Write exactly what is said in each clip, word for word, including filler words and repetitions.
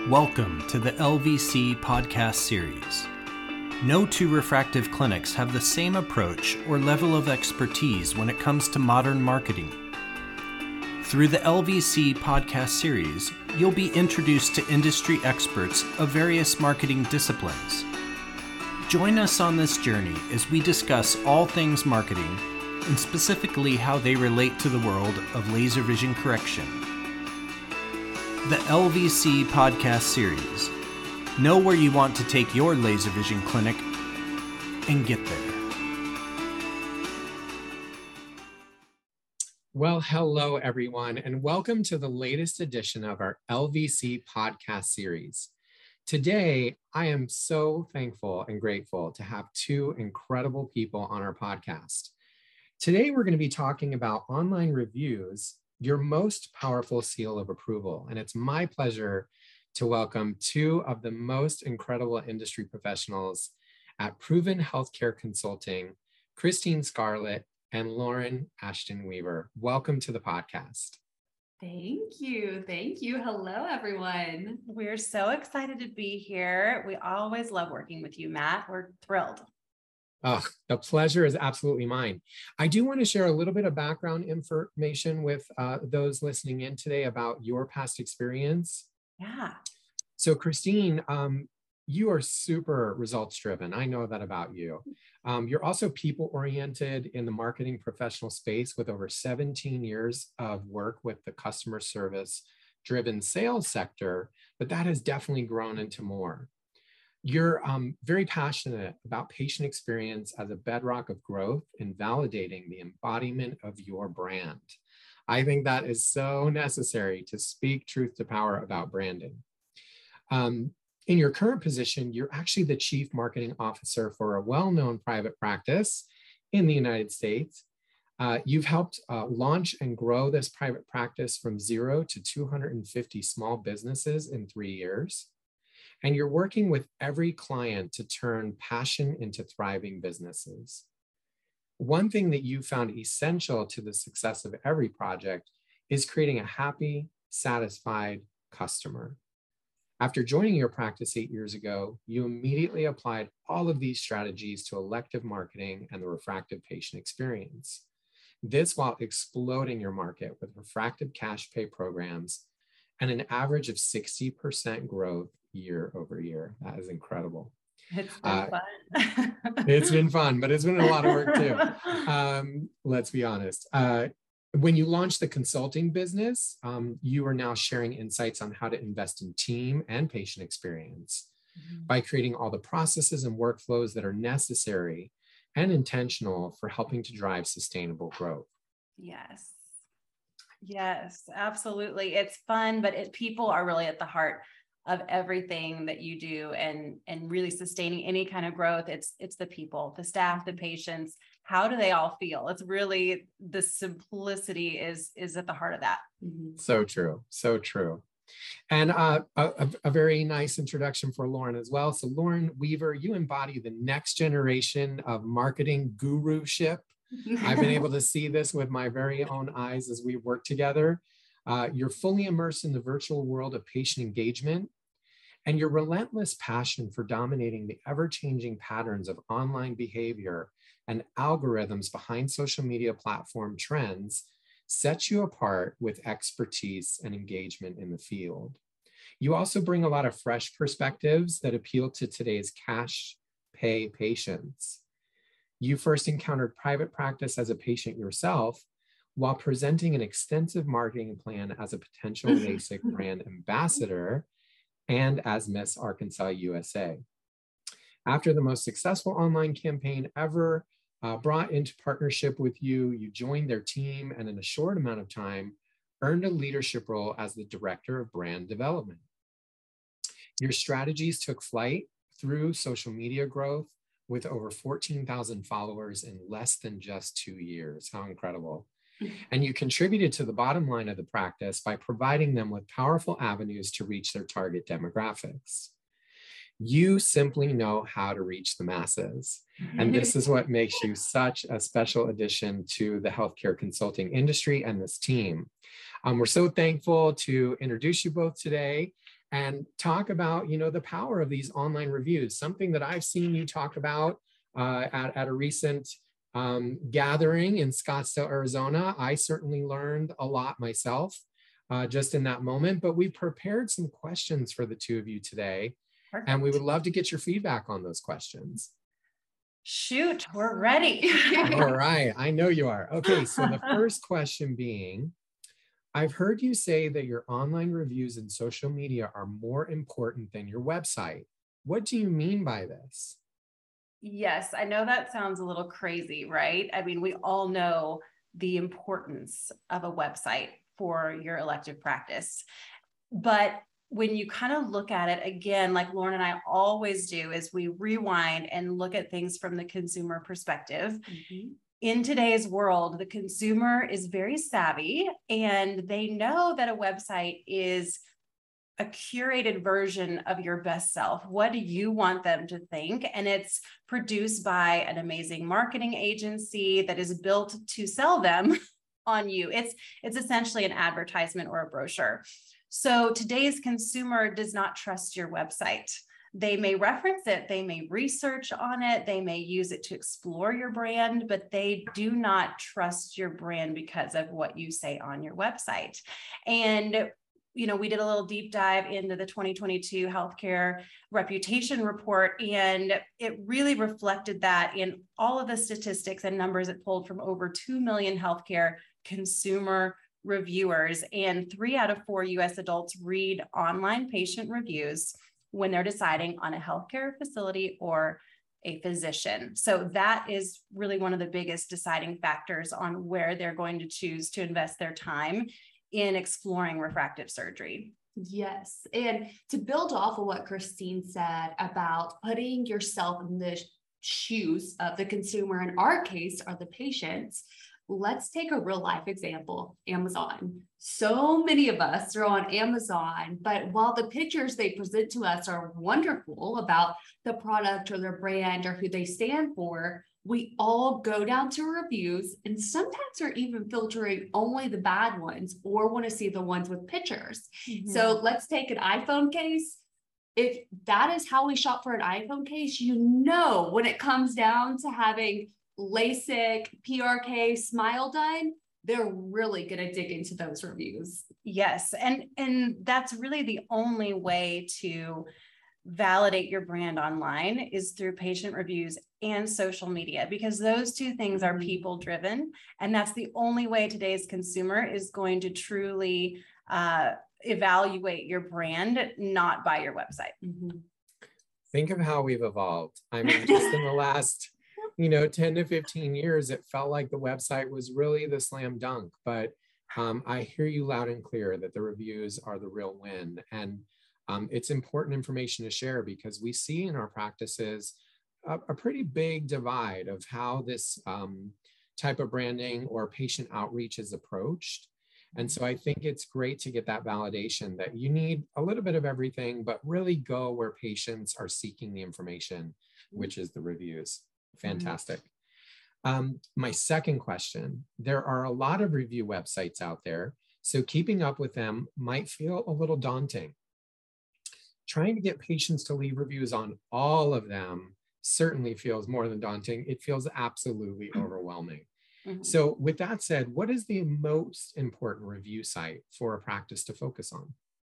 Welcome to the L V C podcast series. No two refractive clinics have the same approach or level of expertise when it comes to modern marketing. Through the L V C podcast series, you'll be introduced to industry experts of various marketing disciplines. Join us on this journey as we discuss all things marketing, and specifically how they relate to the world of laser vision correction. The L V C podcast series. Know where you want to take your laser vision clinic and get there. Well, hello everyone, and welcome to the latest edition of our L V C podcast series. Today, I am so thankful and grateful to have two incredible people on our podcast. Today, we're going to be talking about online reviews, your most powerful seal of approval. And it's my pleasure to welcome two of the most incredible industry professionals at Proven Healthcare Consulting, Christine Scarlett and Lauren Ashton Weaver. Welcome to the podcast. Thank you. Thank you. Hello, everyone. We're so excited to be here. We always love working with you, Matt. We're thrilled. Oh, the pleasure is absolutely mine. I do want to share a little bit of background information with uh, those listening in today about your past experience. Yeah. So Christine, um, you are super results driven. I know that about you. Um, you're also people oriented in the marketing professional space with over seventeen years of work with the customer service driven sales sector, but that has definitely grown into more. You're um, very passionate about patient experience as a bedrock of growth and validating the embodiment of your brand. I think that is so necessary to speak truth to power about branding. Um, in your current position, you're actually the chief marketing officer for a well-known private practice in the United States. Uh, you've helped uh, launch and grow this private practice from zero to two hundred fifty small businesses in three years. And you're working with every client to turn passion into thriving businesses. One thing that you found essential to the success of every project is creating a happy, satisfied customer. After joining your practice eight years ago, you immediately applied all of these strategies to elective marketing and the refractive patient experience. This while exploding your market with refractive cash pay programs and an average of sixty percent growth year over year. That is incredible. It's been uh, fun. It's been fun, but it's been a lot of work too. Um, let's be honest. Uh, when you launched the consulting business, um, you are now sharing insights on how to invest in team and patient experience mm-hmm. by creating all the processes and workflows that are necessary and intentional for helping to drive sustainable growth. Yes. Yes, absolutely. It's fun, but it, people are really at the heart of everything that you do and, and really sustaining any kind of growth. It's, it's the people, the staff, the patients. How do they all feel? It's really the simplicity is, is at the heart of that. Mm-hmm. So true. So true. And uh, a, a very nice introduction for Lauren as well. So Lauren Weaver, you embody the next generation of marketing guruship. I've been able to see this with my very own eyes as we work together. Uh, you're fully immersed in the virtual world of patient engagement, and your relentless passion for dominating the ever-changing patterns of online behavior and algorithms behind social media platform trends sets you apart with expertise and engagement in the field. You also bring a lot of fresh perspectives that appeal to today's cash pay patients. You first encountered private practice as a patient yourself, while presenting an extensive marketing plan as a potential LASIK brand ambassador and as Miss Arkansas U S A. After the most successful online campaign ever uh, brought into partnership with you, you joined their team and in a short amount of time, earned a leadership role as the Director of Brand Development. Your strategies took flight through social media growth with over fourteen thousand followers in less than just two years. How incredible. And you contributed to the bottom line of the practice by providing them with powerful avenues to reach their target demographics. You simply know how to reach the masses. And this is what makes you such a special addition to the healthcare consulting industry and this team. Um, we're so thankful to introduce you both today. and talk about, you know, the power of these online reviews, something that I've seen you talk about uh, at, at a recent um, gathering in Scottsdale, Arizona. I certainly learned a lot myself uh, just in that moment, but we prepared some questions for the two of you today. Perfect. And we would love to get your feedback on those questions. Shoot, we're ready. All right, I know you are. Okay, so the first question being, I've heard you say that your online reviews and social media are more important than your website. What do you mean by this? Yes, I know that sounds a little crazy, right? I mean, we all know the importance of a website for your elective practice, but when you kind of look at it again, like Lauren and I always do, is we rewind and look at things from the consumer perspective. Mm-hmm. In today's world, the consumer is very savvy and they know that a website is a curated version of your best self. What do you want them to think? And it's produced by an amazing marketing agency that is built to sell them on you. It's, it's essentially an advertisement or a brochure. So today's consumer does not trust your website. They may reference it, they may research on it, they may use it to explore your brand, but they do not trust your brand because of what you say on your website. And, you know, we did a little deep dive into the twenty twenty-two healthcare reputation report, and it really reflected that in all of the statistics and numbers it pulled from over two million healthcare consumer reviewers, and three out of four U S adults read online patient reviews when they're deciding on a healthcare facility or a physician. So that is really one of the biggest deciding factors on where they're going to choose to invest their time in exploring refractive surgery. Yes. And to build off of what Christine said about putting yourself in the shoes of the consumer, in our case, are the patients. Let's take a real life example, Amazon. So many of us are on Amazon, but while the pictures they present to us are wonderful about the product or their brand or who they stand for, we all go down to reviews and sometimes are even filtering only the bad ones or want to see the ones with pictures. Mm-hmm. So let's take an iPhone case. If that is how we shop for an iPhone case, you know, when it comes down to having LASIK, P R K, smile done, they're really going to dig into those reviews. Yes. And, and that's really the only way to validate your brand online is through patient reviews and social media, because those two things are people driven. And that's the only way today's consumer is going to truly uh, evaluate your brand, not by your website. Mm-hmm. Think of how we've evolved. I mean, just in the last you know, ten to fifteen years, it felt like the website was really the slam dunk, but um, I hear you loud and clear that the reviews are the real win. And um, it's important information to share because we see in our practices a, a pretty big divide of how this um, type of branding or patient outreach is approached. And so I think it's great to get that validation that you need a little bit of everything, but really go where patients are seeking the information, which is the reviews. Fantastic. Um, my second question, there are a lot of review websites out there, so keeping up with them might feel a little daunting. Trying to get patients to leave reviews on all of them certainly feels more than daunting. It feels absolutely overwhelming. Mm-hmm. So with that said, what is the most important review site for a practice to focus on?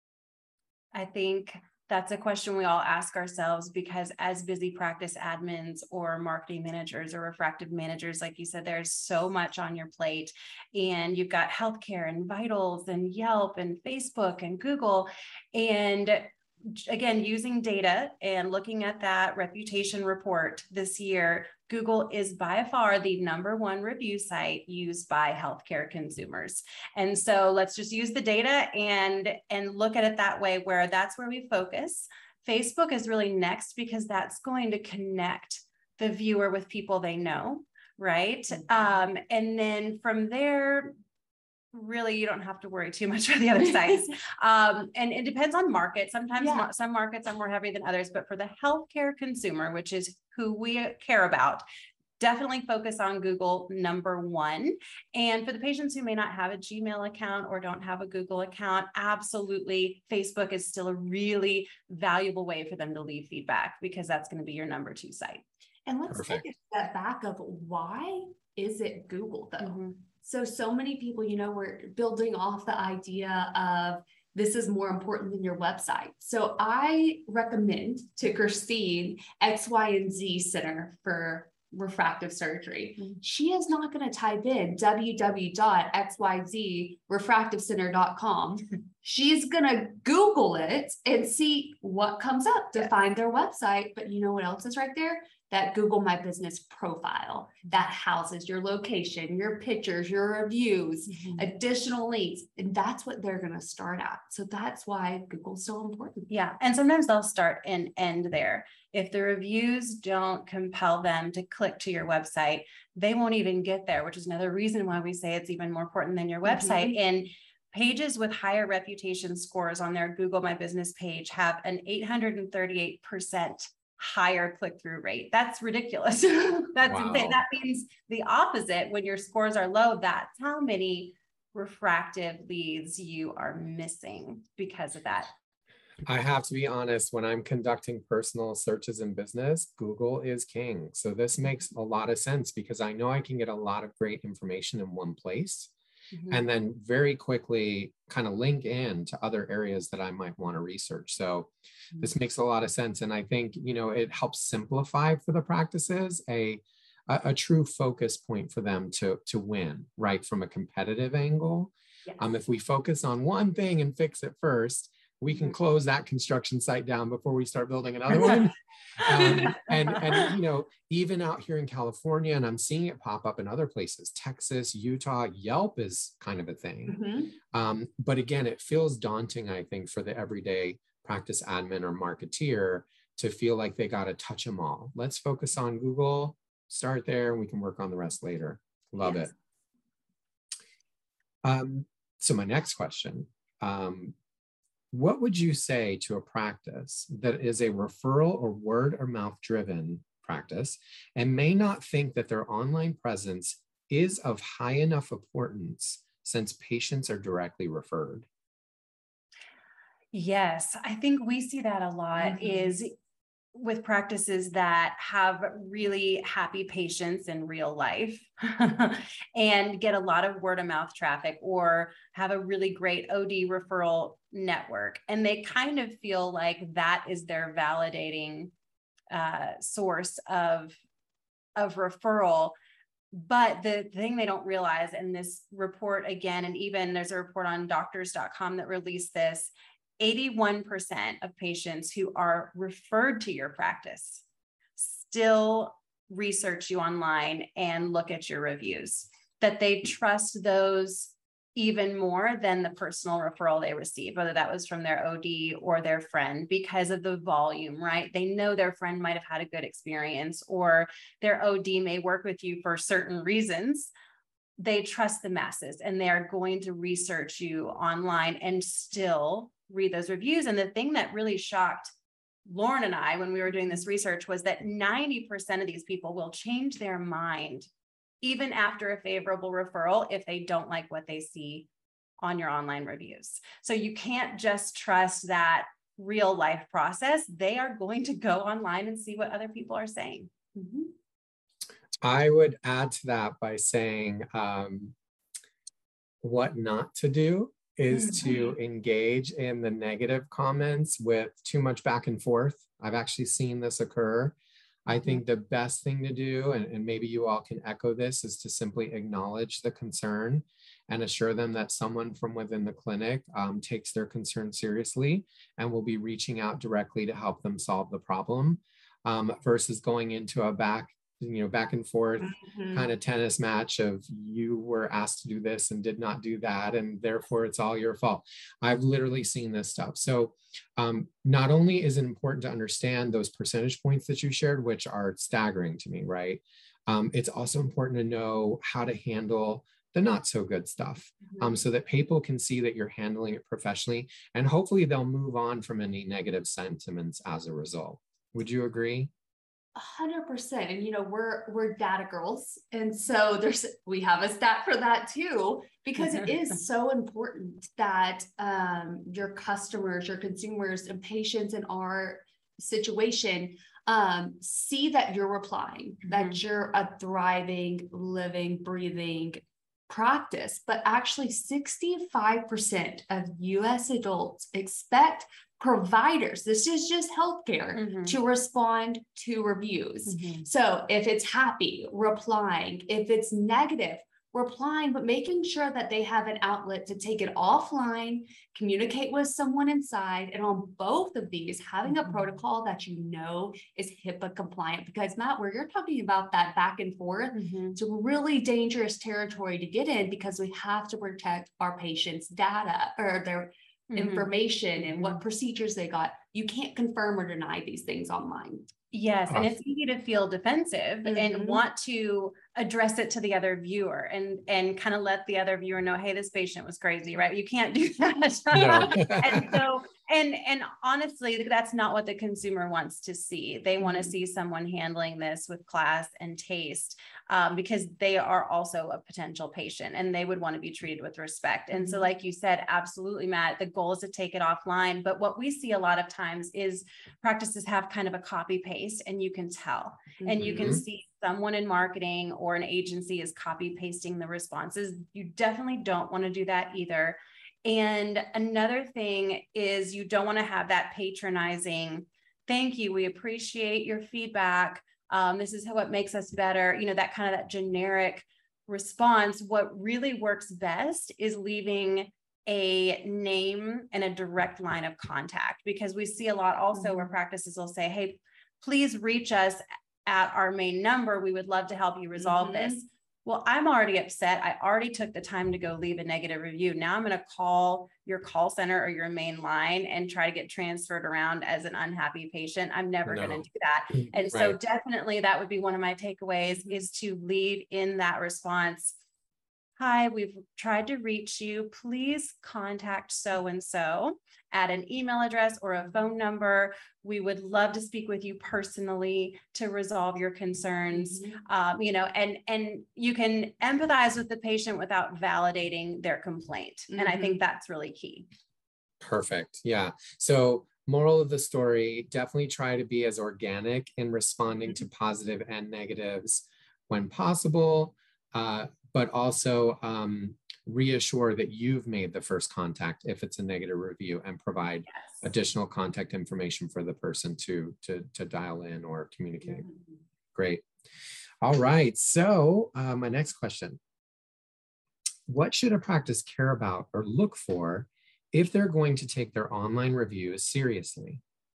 I think that's a question we all ask ourselves because as busy practice admins or marketing managers or refractive managers, like you said, there's so much on your plate and you've got healthcare and Vitals and Yelp and Facebook and Google. And again, using data and looking at that reputation report this year, Google is by far the number one review site used by healthcare consumers. And so let's just use the data and, and look at it that way, where that's where we focus. Facebook is really next because that's going to connect the viewer with people they know, right? Um, and then from there, really, you don't have to worry too much about the other sites. Um, and it depends on market. Sometimes yeah. some markets are more heavy than others, but for the healthcare consumer, which is who we care about, definitely focus on Google, number one. And for the patients who may not have a Gmail account or don't have a Google account, absolutely, Facebook is still a really valuable way for them to leave feedback, because that's going to be your number two site. And let's Perfect. take a step back of why is it Google though? Mm-hmm. So, so many people, you know, we're building off the idea of this is more important than your website. So I recommend to Christine X Y and Z Center for Refractive Surgery. Mm-hmm. She is not going to type in w w w dot x y z refractive center dot com. She's going to Google it and see what comes up to Yes. find their website. But you know what else is right there? That Google My Business profile that houses your location, your pictures, your reviews, Mm-hmm. additional links. And that's what they're going to start at. So that's why Google's so important. Yeah. And sometimes they'll start and end there. If the reviews don't compel them to click to your website, they won't even get there, which is another reason why we say it's even more important than your website. Mhm. And pages with higher reputation scores on their Google My Business page have an eight hundred thirty-eight percent higher click-through rate. That's ridiculous. That's Wow. insane. That means the opposite. When your scores are low, that's how many refractive leads you are missing because of that. I have to be honest, when I'm conducting personal searches in business, Google is king. So this makes a lot of sense, because I know I can get a lot of great information in one place, Mhm. and then very quickly kind of link in to other areas that I might want to research. So this makes a lot of sense. And I think, you know, it helps simplify for the practices a, a, a true focus point for them to, to win, right? From a competitive angle. Yes. Um, if we focus on one thing and fix it first, we can close that construction site down before we start building another one. um, and, and, you know, even out here in California, and I'm seeing it pop up in other places, Texas, Utah, Yelp is kind of a thing. Mhm. Um, but again, it feels daunting, I think, for the everyday practice admin or marketeer to feel like they got to touch them all. Let's focus on Google, start there, and we can work on the rest later. Love Yes. it. Um, so my next question, um, what would you say to a practice that is a referral or word or mouth driven practice and may not think that their online presence is of high enough importance since patients are directly referred? Yes, I think we see that a lot Mhm. is with practices that have really happy patients in real life and get a lot of word of mouth traffic, or have a really great O D referral network. And they kind of feel like that is their validating uh, source of, of referral. But the thing they don't realize in this report, again, and even there's a report on doctors dot com that released this, eighty-one percent of patients who are referred to your practice still research you online and look at your reviews, that they trust those even more than the personal referral they received, whether that was from their O D or their friend, because of the volume, right? They know their friend might have had a good experience, or their O D may work with you for certain reasons. They trust the masses and they are going to research you online and still read those reviews. And the thing that really shocked Lauren and I when we were doing this research was that ninety percent of these people will change their mind even after a favorable referral if they don't like what they see on your online reviews. So you can't just trust that real life process. They are going to go online and see what other people are saying. Mhm. I would add to that by saying um, what not to do is to engage in the negative comments with too much back and forth. I've actually seen this occur. I think the best thing to do, and, and maybe you all can echo this, is to simply acknowledge the concern and assure them that someone from within the clinic um, takes their concern seriously and will be reaching out directly to help them solve the problem, um, versus going into a back, you know, back and forth Mhm. kind of tennis match of you were asked to do this and did not do that, and therefore it's all your fault. I've literally seen this stuff. So um, not only is it important to understand those percentage points that you shared, which are staggering to me, right? Um, it's also important to know how to handle the not so good stuff, um, so that people can see that you're handling it professionally, and hopefully they'll move on from any negative sentiments as a result. Would you agree? A hundred percent. And, you know, we're, we're data girls. And so there's, we have a stat for that too, because it is so important that, um, your customers, your consumers and patients in our situation, um, see that you're replying, mm-hmm. that you're a thriving, living, breathing practice. But actually sixty-five percent of U S adults expect providers, this is just healthcare, mm-hmm. to respond to reviews. Mm-hmm. So if it's happy, replying, if it's negative, replying, but making sure that they have an outlet to take it offline, communicate with someone inside. And on both of these, having mm-hmm. a protocol that you know is HIPAA compliant, because Matt, where you're talking about that back and forth, mm-hmm. it's a really dangerous territory to get in, because we have to protect our patients' data or their Mm-hmm. information and what procedures they got. You can't confirm or deny these things online. Yes. And it's easy to feel defensive mm-hmm. and want to address it to the other viewer and, and kind of let the other viewer know, hey, this patient was crazy, right? You can't do that. No. And so, and, and honestly, that's not what the consumer wants to see. They want to mm-hmm. see someone handling this with class and taste, um, because they are also a potential patient and they would want to be treated with respect. And mm-hmm. so, like you said, absolutely, Matt, the goal is to take it offline. But what we see a lot of times is practices have kind of a copy paste, and you can tell, mm-hmm. and you can see someone in marketing or an agency is copy pasting the responses. You definitely don't want to do that either. And another thing is you don't want to have that patronizing, thank you, we appreciate your feedback. Um, this is how it makes us better. You know, that kind of that generic response. What really works best is leaving a name and a direct line of contact, because we see a lot also mm-hmm. where practices will say, hey, please reach us at our main number. We would love to help you resolve mm-hmm. this. Well, I'm already upset. I already took the time to go leave a negative review. Now I'm going to call your call center or your main line and try to get transferred around as an unhappy patient. I'm never no. going to do that. And right. so definitely that would be one of my takeaways, is to leave in that response, hi, we've tried to reach you. Please contact so-and-so at an email address or a phone number. We would love to speak with you personally to resolve your concerns. Mm-hmm. Um, you know, and, and you can empathize with the patient without validating their complaint. Mm-hmm. And I think that's really key. Perfect. Yeah. So moral of the story, definitely try to be as organic in responding mm-hmm. to positive and negatives when possible. Uh, but also um, reassure that you've made the first contact if it's a negative review, and provide yes. additional contact information for the person to, to, to dial in or communicate. Mm-hmm. Great. All right. So uh, my next question, what should a practice care about or look for if they're going to take their online reviews seriously?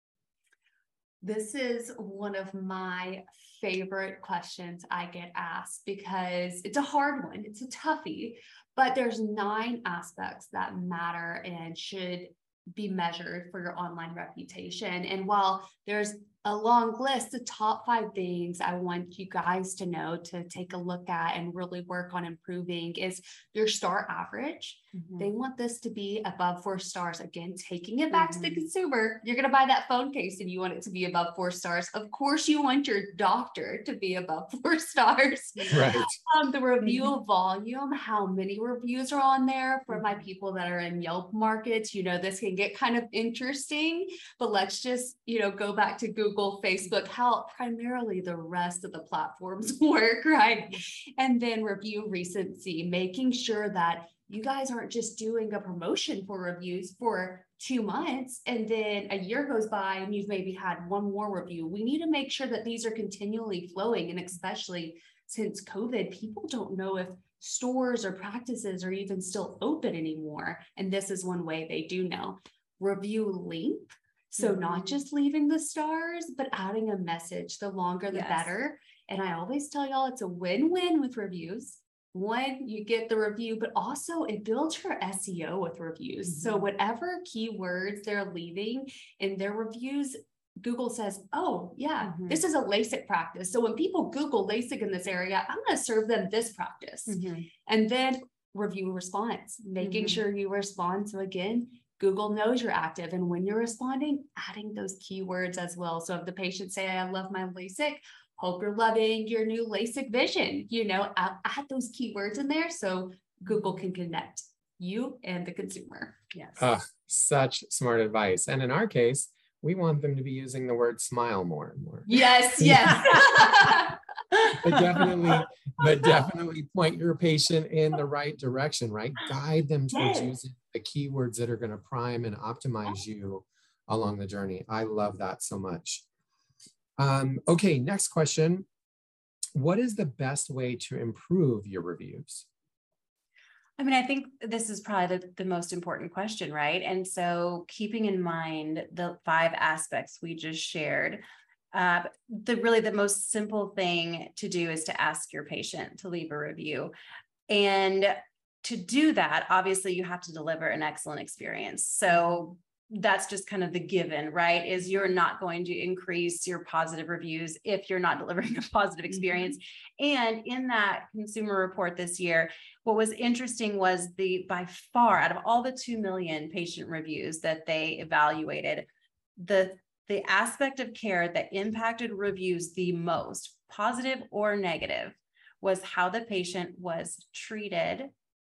This is one of my favorite questions I get asked, because it's a hard one. It's a toughie, but there's nine aspects that matter and should be measured for your online reputation. And while there's a long list, the top five things I want you guys to know to take a look at and really work on improving is your star average. Mm-hmm. They want this to be above four stars. Again, taking it back mm-hmm. to the consumer. You're going to buy that phone case and you want it to be above four stars. Of course, you want your doctor to be above four stars. Right. Um, the review mm-hmm. volume, how many reviews are on there. For my people that are in Yelp markets, you know, this can get kind of interesting, but let's just, you know, go back to Google, Facebook, how primarily the rest of the platforms work, right? And then review recency, making sure that you guys aren't just doing a promotion for reviews for two months and then a year goes by and you've maybe had one more review. We need to make sure that these are continually flowing. And especially since COVID, people don't know if stores or practices are even still open anymore. And this is one way they do know. Review length. So mm-hmm. not just leaving the stars, but adding a message. The longer, the yes. better. And I always tell y'all it's a win-win with reviews. One, you get the review, but also it builds your S E O with reviews. Mm-hmm. So whatever keywords they're leaving in their reviews, Google says, oh yeah, mm-hmm. this is a LASIK practice. So when people Google LASIK in this area, I'm going to serve them this practice. Mm-hmm. And then review response, making mm-hmm. sure you respond. So again, Google knows you're active. And when you're responding, adding those keywords as well. So if the patient say, I love my LASIK, hope you're loving your new LASIK vision, you know, add, add those keywords in there so Google can connect you and the consumer. Yes. Uh, such smart advice. And in our case, we want them to be using the word smile more and more. Yes, yes. but definitely, but definitely point your patient in the right direction, right? Guide them towards Yes. using the keywords that are going to prime and optimize you along the journey. I love that so much. Um, okay, next question. What is the best way to improve your reviews? I mean, I think this is probably the, the most important question, right? And so keeping in mind the five aspects we just shared, uh, the really the most simple thing to do is to ask your patient to leave a review. And to do that, obviously you have to deliver an excellent experience. So that's just kind of the given, right? Is you're not going to increase your positive reviews if you're not delivering a positive experience. Mm-hmm. And in that consumer report this year, what was interesting was the, by far, out of all the two million patient reviews that they evaluated, the, the aspect of care that impacted reviews the most, positive or negative, was how the patient was treated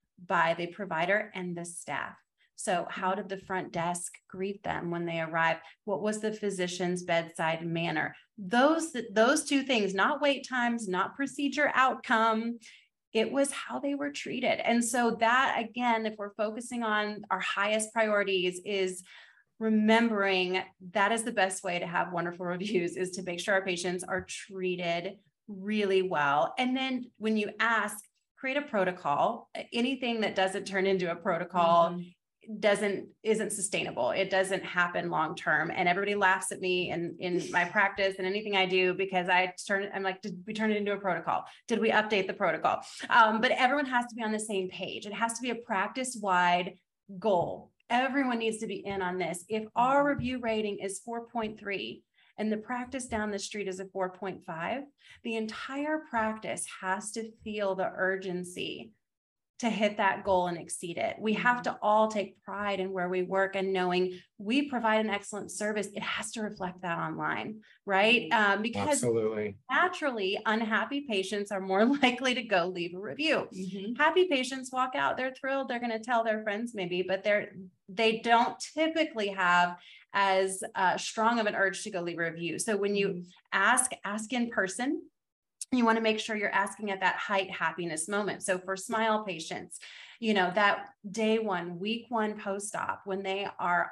by the provider and the staff. So how did the front desk greet them when they arrived? What was the physician's bedside manner? Those, those two things, not wait times, not procedure outcome, it was how they were treated. And so that, again, if we're focusing on our highest priorities, is remembering that is the best way to have wonderful reviews, is to make sure our patients are treated really well. And then when you ask, create a protocol. Anything that doesn't turn into a protocol mm-hmm. doesn't isn't sustainable. It doesn't happen long term. And everybody laughs at me in, in my practice and anything I do, because I turn, I'm like, did we turn it into a protocol? Did we update the protocol? Um, but everyone has to be on the same page. It has to be a practice-wide goal. Everyone needs to be in on this. If our review rating is four point three and the practice down the street is a four point five, the entire practice has to feel the urgency to hit that goal and exceed it. We have to all take pride in where we work and knowing we provide an excellent service. It has to reflect that online, right? Um, because Absolutely. Naturally, unhappy patients are more likely to go leave a review. Mm-hmm. Happy patients walk out, they're thrilled, they're going to tell their friends maybe, but they're, they don't typically have as uh, strong of an urge to go leave a review. So when you mm-hmm. ask, ask in person. You want to make sure you're asking at that height happiness moment. So for smile patients, you know, that day one, week one post-op, when they are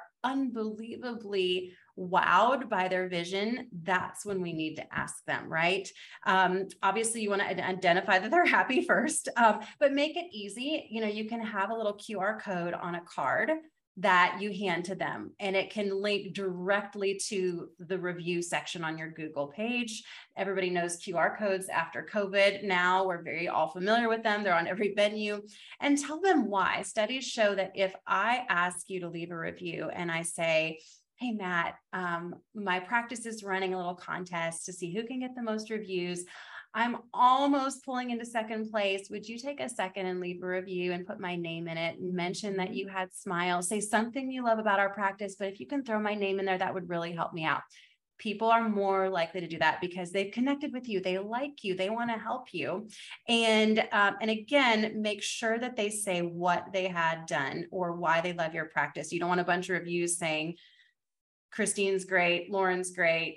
unbelievably wowed by their vision, that's when we need to ask them, right? Um, obviously, you want to identify that they're happy first, um, but make it easy. You know, you can have a little Q R code on a card that you hand to them, and it can link directly to the review section on your Google page. Everybody knows Q R codes after COVID. Now we're very all familiar with them. They're on every venue. And tell them why. Studies show that if I ask you to leave a review and I say, hey, Matt, um, my practice is running a little contest to see who can get the most reviews. I'm almost pulling into second place. Would you take a second and leave a review and put my name in it and mention that you had smile, say something you love about our practice, but if you can throw my name in there, that would really help me out. People are more likely to do that because they've connected with you. They like you. They want to help you. And, um, and again, make sure that they say what they had done or why they love your practice. You don't want a bunch of reviews saying, Christine's great, Lauren's great,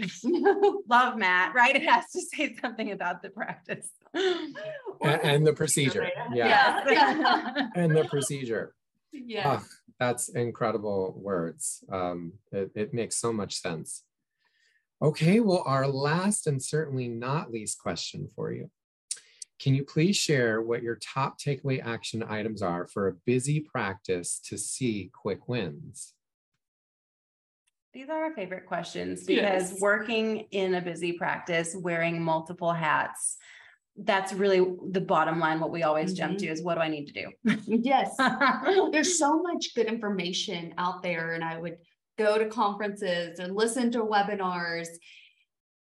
love Matt, right? It has to say something about the practice. and, and the procedure. Yeah. yeah. And the procedure. Yeah. Oh, that's incredible words. Um, it, it makes so much sense. Okay, well, our last and certainly not least question for you. Can you please share what your top takeaway action items are for a busy practice to see quick wins? These are our favorite questions because yes. Working in a busy practice, wearing multiple hats, that's really the bottom line. What we always mm-hmm. jump to is, what do I need to do? Yes. There's so much good information out there, and I would go to conferences and listen to webinars.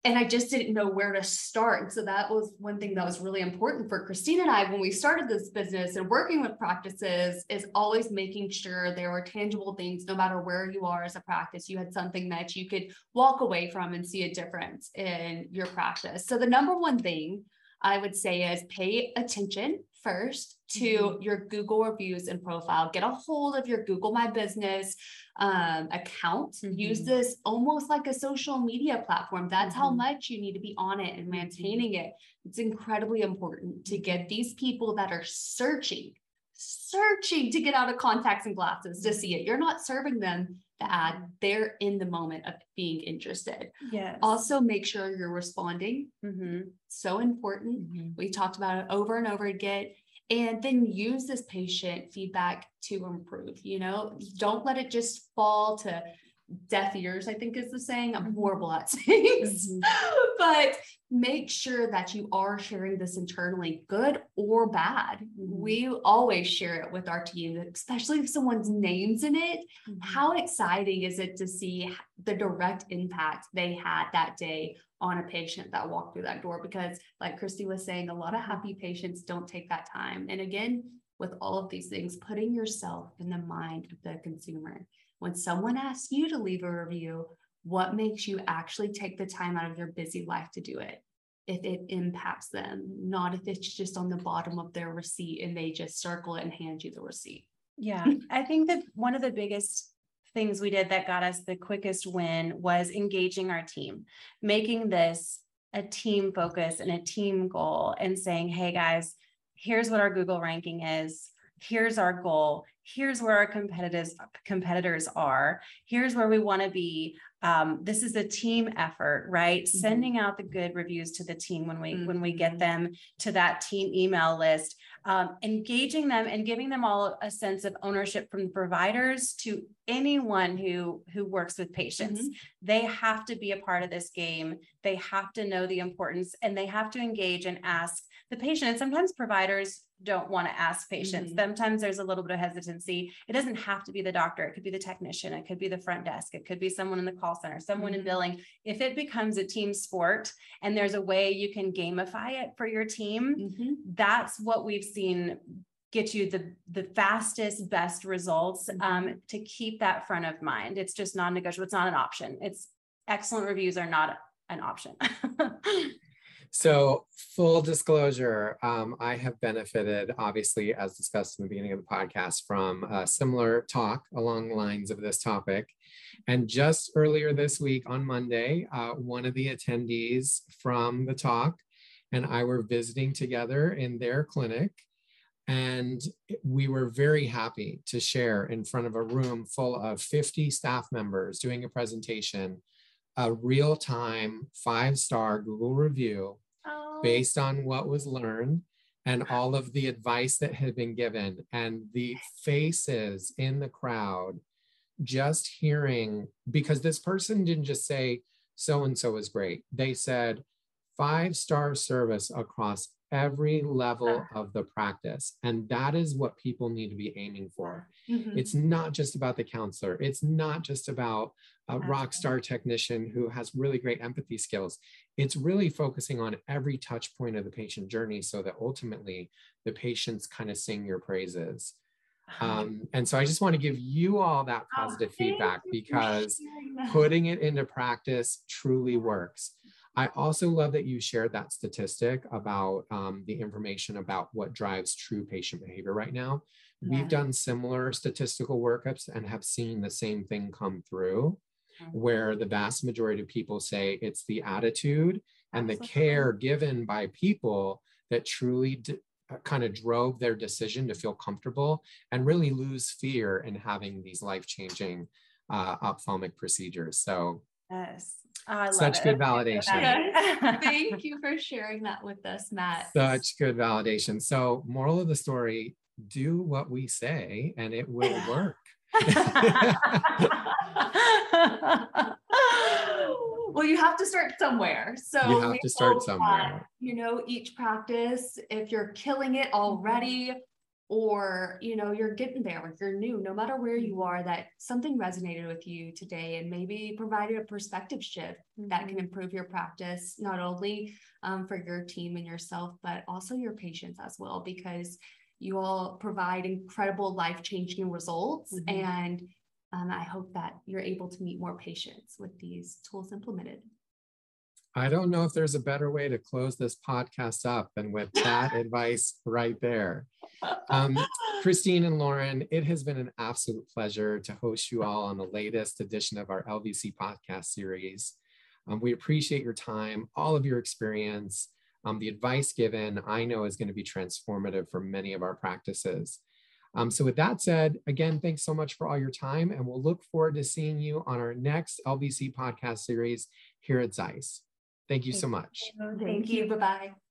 and I just didn't know where to start. And so that was one thing that was really important for Christine and I when we started this business and working with practices, is always making sure there were tangible things, no matter where you are as a practice, you had something that you could walk away from and see a difference in your practice. So the number one thing I would say is pay attention first to mm-hmm. your Google reviews and profile. Get a hold of your Google My Business um, account. Mm-hmm. Use this almost like a social media platform. That's mm-hmm. how much you need to be on it and maintaining it. It's incredibly important to get these people that are searching, searching to get out of contacts and glasses to see it. You're not serving them the ad. They're in the moment of being interested. Yes. Also, make sure you're responding. Mm-hmm. So important. Mm-hmm. We talked about it over and over again. And then use this patient feedback to improve. You know, don't let it just fall to deaf ears, I think is the saying. I'm horrible at things, mm-hmm. but make sure that you are sharing this internally, good or bad. Mm-hmm. We always share it with our team, especially if someone's name's in it. Mm-hmm. How exciting is it to see the direct impact they had that day on a patient that walked through that door? Because like Christy was saying, a lot of happy patients don't take that time. And again, with all of these things, putting yourself in the mind of the consumer. When someone asks you to leave a review, what makes you actually take the time out of your busy life to do it? If it impacts them, not if it's just on the bottom of their receipt and they just circle it and hand you the receipt. Yeah, I think that one of the biggest things we did that got us the quickest win was engaging our team, making this a team focus and a team goal, and saying, hey guys, here's what our Google ranking is. Here's our goal. Here's where our competitors competitors are. Here's where we want to be. Um, this is a team effort, right? Mm-hmm. Sending out the good reviews to the team when we mm-hmm. when we get them to that team email list, um, engaging them and giving them all a sense of ownership, from providers to anyone who who works with patients. Mm-hmm. They have to be a part of this game. They have to know the importance, and they have to engage and ask the patient. And sometimes providers don't want to ask patients. Mm-hmm. Sometimes there's a little bit of hesitancy. It doesn't have to be the doctor. It could be the technician. It could be the front desk. It could be someone in the call center, someone mm-hmm. in billing. If it becomes a team sport and there's a way you can gamify it for your team, mm-hmm. that's what we've seen get you the, the fastest, best results, mm-hmm. um, to keep that front of mind. It's just non-negotiable. It's not an option. It's excellent reviews are not an option. So full disclosure, um, I have benefited, obviously, as discussed in the beginning of the podcast, from a similar talk along the lines of this topic. And just earlier this week on Monday, uh, one of the attendees from the talk and I were visiting together in their clinic. And we were very happy to share in front of a room full of fifty staff members doing a presentation, a real-time five-star Google review oh. based on what was learned and all of the advice that had been given, and the faces in the crowd, just hearing, because this person didn't just say, so-and-so is great. They said, five-star service across every level of the practice. And that is what people need to be aiming for. Mm-hmm. It's not just about the counselor. It's not just about a rock star technician who has really great empathy skills. It's really focusing on every touch point of the patient journey so that ultimately the patients kind of sing your praises. Um, and so I just want to give you all that positive oh, feedback, because putting it into practice truly works. I also love that you shared that statistic about um, the information about what drives true patient behavior right now. Yeah. We've done similar statistical workups and have seen the same thing come through, mm-hmm. where the vast majority of people say it's the attitude and Absolutely. The care given by people that truly d- kind of drove their decision to feel comfortable and really lose fear in having these life-changing uh, ophthalmic procedures. So yes. Oh, I love Such it. good validation. Yes. Thank you for sharing that with us, Matt. Such good validation. So, moral of the story, do what we say and it will work. Well, you have to start somewhere. So you have to start somewhere. That, you know, each practice, if you're killing it already, or, you know, you're getting there, or you're new, no matter where you are, that something resonated with you today and maybe provided a perspective shift mm-hmm. that can improve your practice, not only um, for your team and yourself, but also your patients as well, because you all provide incredible life-changing results. Mm-hmm. And um, I hope that you're able to meet more patients with these tools implemented. I don't know if there's a better way to close this podcast up than with that advice right there. Um, Christine and Lauren, it has been an absolute pleasure to host you all on the latest edition of our L V C podcast series. Um, we appreciate your time, all of your experience. Um, the advice given, I know, is going to be transformative for many of our practices. Um, so with that said, again, thanks so much for all your time, and we'll look forward to seeing you on our next L V C podcast series here at Zeiss. Thank you so much. Thank you. Bye-bye.